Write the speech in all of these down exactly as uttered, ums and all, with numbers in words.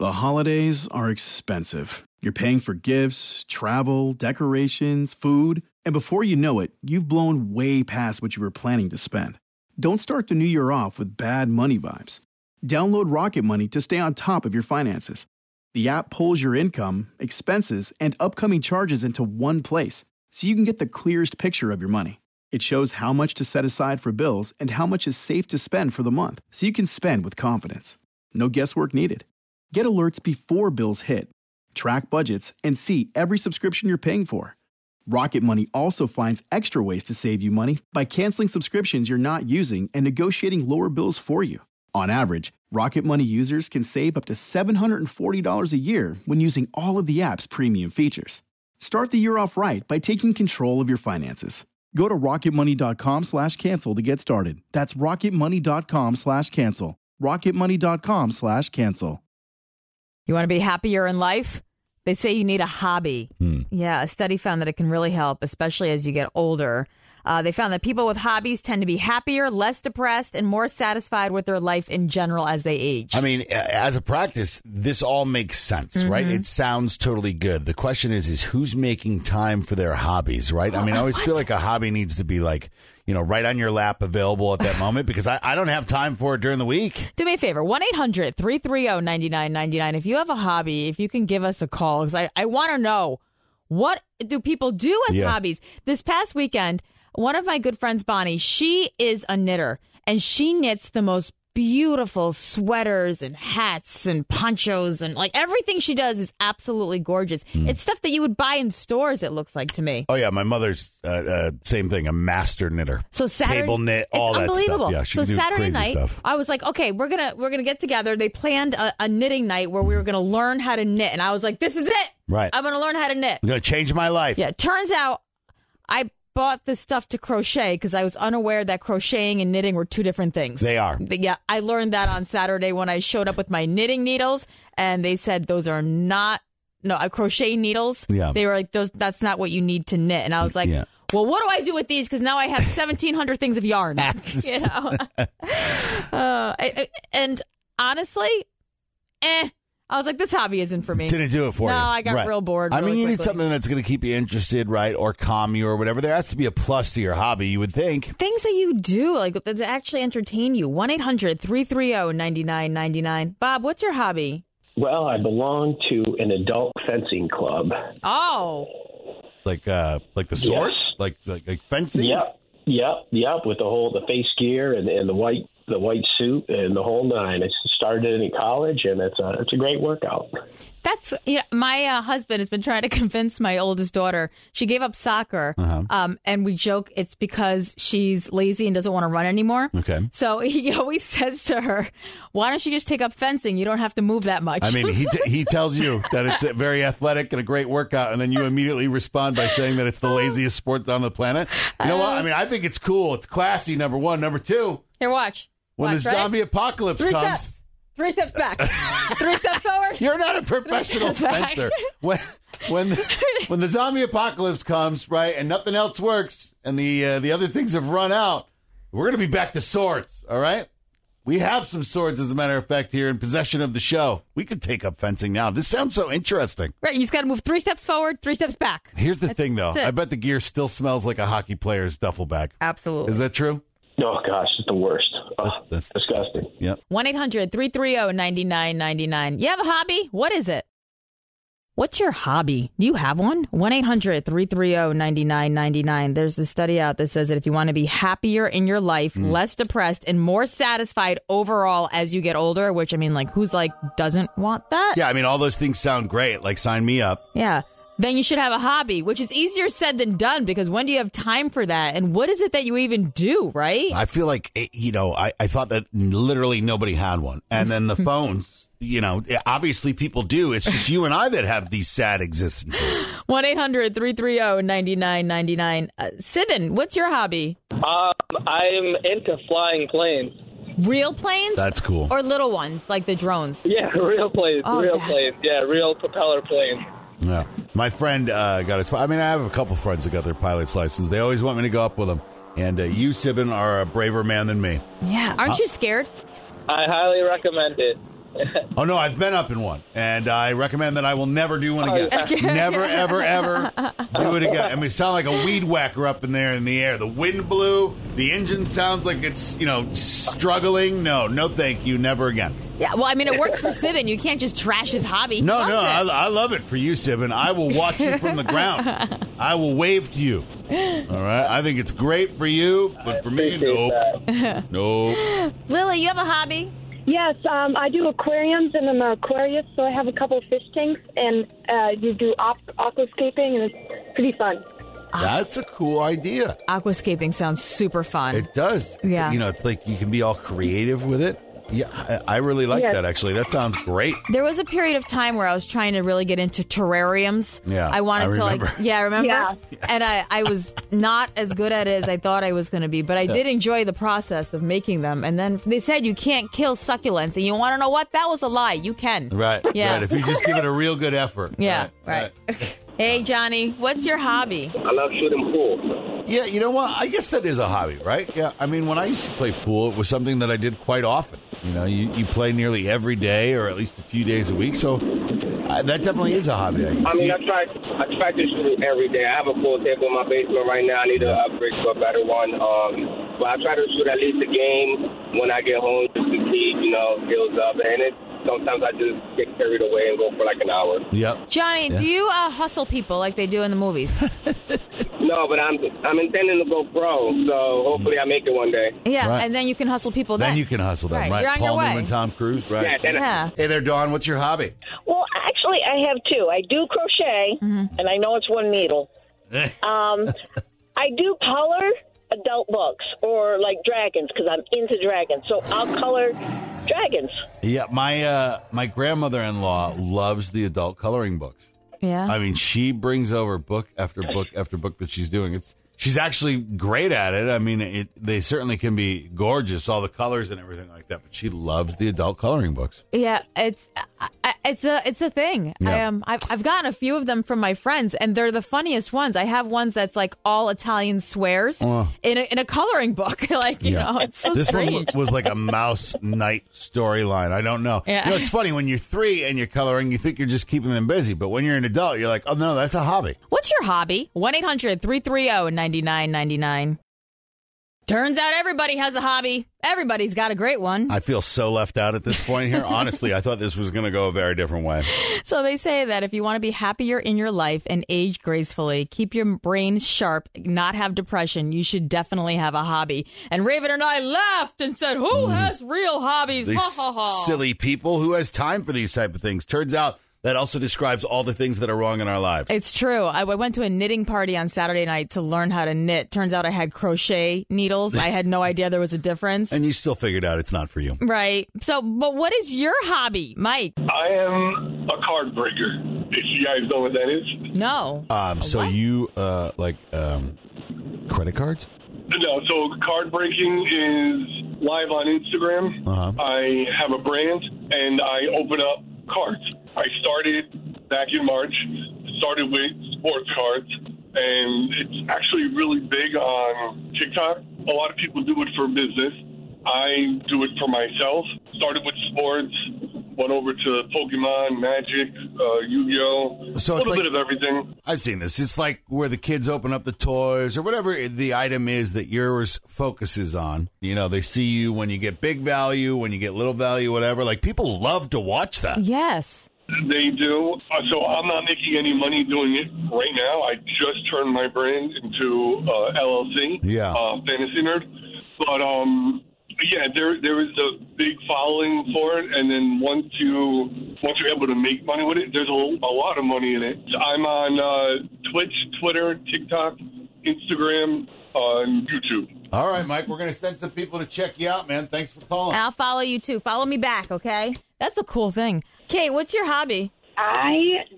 The holidays are expensive. You're paying for gifts, travel, decorations, food, and before you know it, you've blown way past what you were planning to spend. Don't start the new year off with bad money vibes. Download Rocket Money to stay on top of your finances. The app pulls your income, expenses, and upcoming charges into one place, so you can get the clearest picture of your money. It shows how much to set aside for bills and how much is safe to spend for the month, so you can spend with confidence. No guesswork needed. Get alerts before bills hit, track budgets, and see every subscription you're paying for. Rocket Money also finds extra ways to save you money by canceling subscriptions you're not using and negotiating lower bills for you. On average, Rocket Money users can save up to seven hundred forty dollars a year when using all of the app's premium features. Start the year off right by taking control of your finances. Go to rocketmoney.com slash cancel to get started. That's rocketmoney.com slash cancel. rocketmoney.com slash cancel. You want to be happier in life? They say you need a hobby. Hmm. Yeah, a study found that it can really help, especially as you get older. Uh, they found that people with hobbies tend to be happier, less depressed, and more satisfied with their life in general as they age. I mean, as a practice, this all makes sense, mm-hmm. right? It sounds totally good. The question is, is who's making time for their hobbies, right? I mean, I always feel like a hobby needs to be like, you know, right on your lap, available at that moment, because I, I don't have time for it during the week. Do me a favor, one eight hundred three three zero nine nine nine nine. If you have a hobby, if you can give us a call, because I, I want to know, what do people do as yeah. hobbies? This past weekend, one of my good friends, Bonnie, she is a knitter, and she knits the most beautiful sweaters and hats and ponchos, and like everything she does is absolutely gorgeous. Mm. It's stuff that you would buy in stores, it looks like to me. Oh, yeah. My mother's uh, uh, same thing, a master knitter. So Saturday, Cable knit, all that unbelievable. stuff. Yeah, she so can do Saturday crazy night, stuff. I was like, okay, we're gonna we're gonna get together. They planned a, a knitting night where we were gonna learn how to knit, and I was like, this is it. Right. I'm gonna learn how to knit. I'm gonna change my life. Yeah. Turns out, I bought this stuff to crochet because I was unaware that crocheting and knitting were two different things. They are. Yeah, I learned that on Saturday when I showed up with my knitting needles, and they said those are not no uh, crochet needles. Yeah. They were like, those. That's not what you need to knit, and I was like, yeah. well, what do I do with these? Because now I have seventeen hundred things of yarn. You know, uh, I, I, and honestly, eh. I was like, this hobby isn't for me. Didn't do it for no, you. No, I got right. real bored. I really mean, you quickly. need something that's going to keep you interested, right? Or calm you or whatever. There has to be a plus to your hobby, you would think. Things that you do, like that actually entertain you. one eight hundred three three zero nine nine nine nine. Bob, what's your hobby? Well, I belong to an adult fencing club. Oh. Like uh, like the swords? Yes. Like, like like fencing? Yep, yep, yep, with the whole, the face gear and, and the white the white suit and the whole nine. I started in college, and it's a, it's a great workout. That's yeah. My uh, husband has been trying to convince my oldest daughter. She gave up soccer, uh-huh. um, and we joke it's because she's lazy and doesn't want to run anymore. Okay. So he always says to her, "Why don't you just take up fencing? You don't have to move that much." I mean, he t- he tells you that it's a very athletic and a great workout, and then you immediately respond by saying that it's the laziest sport on the planet. You know uh, what? I mean, I think it's cool. It's classy. Number one. Number two. Here, watch. When watch, the right? zombie apocalypse Three comes. Steps. Three steps back. Three steps forward. You're not a professional fencer. When when the, when the zombie apocalypse comes, right, and nothing else works, and the uh, the other things have run out, we're going to be back to swords, all right? We have some swords, as a matter of fact, here in possession of the show. We could take up fencing now. This sounds so interesting. Right, you just got to move three steps forward, three steps back. Here's the that's, thing, though. I bet the gear still smells like a hockey player's duffel bag. Absolutely. Is that true? Oh, gosh, it's the worst. Oh, that's, that's disgusting. Yep. one eight hundred three three zero nine nine nine nine. You have a hobby? What is it? What's your hobby? Do you have one? one eight hundred three three zero nine nine nine nine. There's a study out that says that if you want to be happier in your life, mm. less depressed, and more satisfied overall as you get older, which, I mean, like, who's, like, doesn't want that? Yeah, I mean, all those things sound great. Like, sign me up. Yeah. Then you should have a hobby, which is easier said than done, because when do you have time for that? And what is it that you even do, right? I feel like, you know, I, I thought that literally nobody had one. And then the phones, you know, obviously people do. It's just you and I that have these sad existences. one eight hundred three three zero nine nine nine nine. Uh, Sibin, what's your hobby? Um, I'm into flying planes. Real planes? That's cool. Or little ones, like the drones? Yeah, real planes. Oh, real that's... planes. Yeah, real propeller planes. Yeah, my friend uh, got his. I mean, I have a couple friends that got their pilot's license. They always want me to go up with them. And uh, you, Sibin, are a braver man than me. Yeah, aren't uh, you scared? I highly recommend it. Oh, no, I've been up in one, and I recommend that I will never do one again. Oh, yeah. Never, ever, ever do it again. I mean, it sounds like a weed whacker up in there in the air. The wind blew. The engine sounds like it's, you know, struggling. No, no thank you. Never again. Yeah, well, I mean, it works for Sibin. You can't just trash his hobby. He No, loves no, it. I, I love it for you, Sibin. I will watch you from the ground. I will wave to you. All right? I think it's great for you, but for me, nope. Nope. Lily, you have a hobby? Yes, um, I do aquariums, and I'm an aquarist, so I have a couple of fish tanks, and uh, you do aqu- aquascaping, and it's pretty fun. That's a cool idea. Aquascaping sounds super fun. It does. Yeah. You know, it's like you can be all creative with it. Yeah, I, I really like Yes. that, actually. That sounds great. There was a period of time where I was trying to really get into terrariums. Yeah, I wanted I to like, remember. yeah, remember? Yeah. And I, I was not as good at it as I thought I was going to be, but I did enjoy the process of making them. And then they said you can't kill succulents, and you want to know what? That was a lie. You can. Right. Yes. Right. If you just give it a real good effort. Yeah, right. Hey, Johnny, what's your hobby? I love shooting pool. Yeah, you know what? I guess that is a hobby, right? Yeah. I mean, when I used to play pool, it was something that I did quite often. You know, you, you play nearly every day or at least a few days a week. So uh, that definitely is a hobby, I guess. I mean, I try, I try to shoot every day. I have a pool table in my basement right now. I need to Yeah. upgrade to a better one. Um, but I try to shoot at least a game when I get home just to keep, you know, skills up. And it sometimes I just get carried away and go for like an hour. Yep. Johnny, Yeah. do you uh, hustle people like they do in the movies? No, but I'm I'm intending to go pro, so hopefully I make it one day. Yeah, Right. and then you can hustle people then. Then you can hustle them, Right, right? you're on Paul your way. Newman, Tom Cruise, right? Yeah, then Yeah. Hey there, Dawn. What's your hobby? Well, actually, I have two. I do crochet, and I know it's one needle. Um, I do color adult books or like dragons because I'm into dragons. So I'll color dragons. Yeah, my uh, my grandmother-in-law loves the adult coloring books. Yeah. I mean, she brings over book after book after book that she's doing. It's she's actually great at it. I mean, it they certainly can be gorgeous, all the colors and everything like that. But she loves the adult coloring books. Yeah, it's I, I- it's a it's a thing. I Yeah. um I've I've gotten a few of them from my friends, and they're the funniest ones. I have ones that's like all Italian swears Uh. in a, in a coloring book. Like you know, it's so this strange. one was like a mouse knight storyline. I don't know. Yeah. You know, it's funny when you're three and you're coloring, you think you're just keeping them busy, but when you're an adult, you're like, oh no, that's a hobby. What's your hobby? one eight hundred three three zero nine nine nine nine. Turns out everybody has a hobby. Everybody's got a great one. I feel so left out at this point here. Honestly, I thought this was going to go a very different way. So they say that if you want to be happier in your life and age gracefully, keep your brain sharp, not have depression, you should definitely have a hobby. And Raven and I laughed and said, who has real hobbies? These Ha, ha, ha. silly people who has time for these type of things. Turns out that also describes all the things that are wrong in our lives. It's true. I I went to a knitting party on Saturday night to learn how to knit. Turns out I had crochet needles. I had no idea there was a difference. And you still figured out it's not for you. Right. So, but what is your hobby, Mike? I am a card breaker, if you guys know what that is. No. Um, so you, uh, like, um, credit cards? No, so card breaking is live on Instagram. Uh-huh. I have a brand, and I open up cards. I started back in March, started with sports cards, and it's actually really big on TikTok. A lot of people do it for business. I do it for myself. Started with sports, went over to Pokemon, Magic, uh, Yu-Gi-Oh! So a it's little like- bit of everything. I've seen this. It's like where the kids open up the toys or whatever the item is that yours focuses on. You know, they see you when you get big value, when you get little value, whatever. Like, people love to watch that. Yes. They do. Uh, so I'm not making any money doing it right now. I just turned my brand into uh, L L C, Yeah. uh, Fantasy Nerd. But um, yeah, there there is a big following for it, and then once you once you're able to make money with it, there's a, a lot of money in it. I'm on uh, Twitch, Twitter, TikTok, Instagram, uh, and YouTube. All right, Mike, we're going to send some people to check you out, man. Thanks for calling. I'll follow you too. Follow me back, okay? That's a cool thing. Kate, what's your hobby? I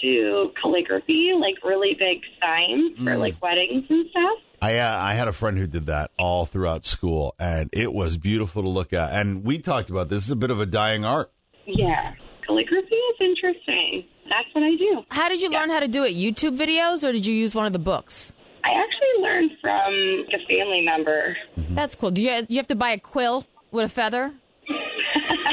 do calligraphy, like really big signs for Mm. like weddings and stuff. I uh, I had a friend who did that all throughout school, and it was beautiful to look at. And we talked about this. This is a bit of a dying art. Yeah, calligraphy is interesting. That's what I do. How did you learn how to do it? YouTube videos, or did you use one of the books? I actually learned from a family member. That's cool. Do you you have to buy a quill with a feather?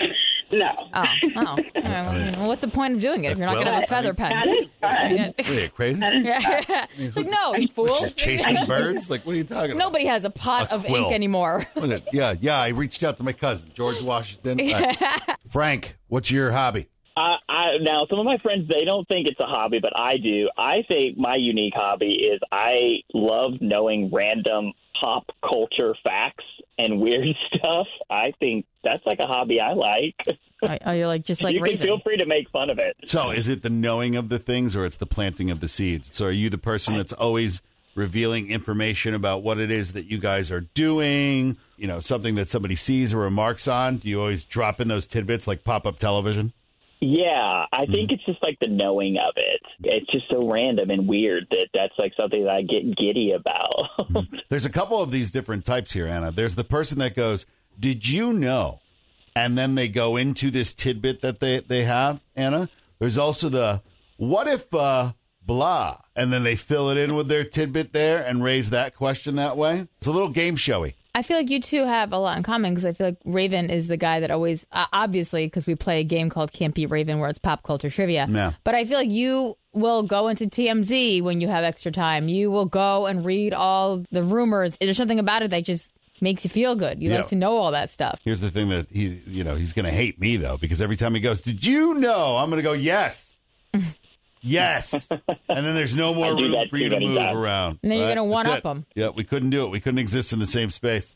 No. Oh, oh. Well, what's the point of doing it if you're not Well, going to have a feather pen? That is fun. What are you, crazy? Yeah. It's like, no, you fool. She's chasing birds? Like, what are you talking about? Nobody has a pot A of quill. ink anymore. What is- Yeah, yeah. I reached out to my cousin, George Washington. All right. Frank, what's your hobby? I, I, now, some of my friends, they don't think it's a hobby, but I do. I think my unique hobby is I love knowing random pop culture facts and weird stuff. I think that's like a hobby I like. Oh, you're like just like you Raven. can feel free to make fun of it. So is it the knowing of the things or it's the planting of the seeds? So are you the person that's always revealing information about what it is that you guys are doing, you know, something that somebody sees or remarks on? Do you always drop in those tidbits like pop-up television? Yeah, I think it's just like the knowing of it. It's just so random and weird that that's like something that I get giddy about. There's a couple of these different types here, Anna. There's the person that goes, did you know? And then they go into this tidbit that they, they have, Anna. There's also the, what if uh, blah? And then they fill it in with their tidbit there and raise that question that way. It's a little game showy. I feel like you two have a lot in common because I feel like Raven is the guy that always, uh, obviously, because we play a game called Can't Beat Raven where it's pop culture trivia. Yeah. But I feel like you will go into T M Z when you have extra time. You will go and read all the rumors. There's something about it that just makes you feel good. You Yeah. like to know all that stuff. Here's the thing that he, you know, he's going to hate me, though, because every time he goes, did you know? I'm going to go, yes. Yes. And then there's no more I do room that for you too to many move times. around. And then you're Right? gonna one That's up it. him. Yeah, we couldn't do it. We couldn't exist in the same space.